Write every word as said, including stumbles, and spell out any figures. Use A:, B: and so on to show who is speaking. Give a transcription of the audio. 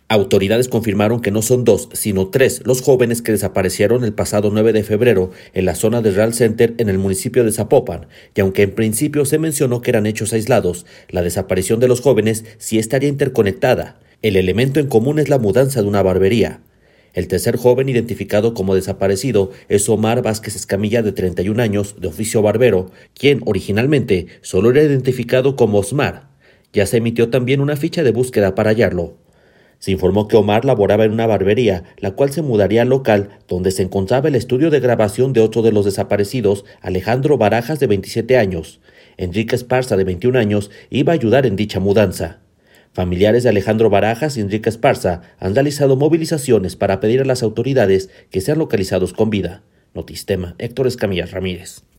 A: Autoridades confirmaron que no son dos, sino tres los jóvenes que desaparecieron el pasado nueve de febrero en la zona de Real Center en el municipio de Zapopan, y aunque en principio se mencionó que eran hechos aislados, la desaparición de los jóvenes sí estaría interconectada. El elemento en común es la mudanza de una barbería. El tercer joven identificado como desaparecido es Omar Vázquez Escamilla, de treinta y un años, de oficio barbero, quien originalmente solo era identificado como Osmar. Ya se emitió también una ficha de búsqueda para hallarlo. Se informó que Omar laboraba en una barbería, la cual se mudaría al local donde se encontraba el estudio de grabación de otro de los desaparecidos, Alejandro Barajas, de veintisiete años. Enrique Esparza, de veintiún años, iba a ayudar en dicha mudanza. Familiares de Alejandro Barajas y Enrique Esparza han realizado movilizaciones para pedir a las autoridades que sean localizados con vida. Notistema, Héctor Escamilla Ramírez.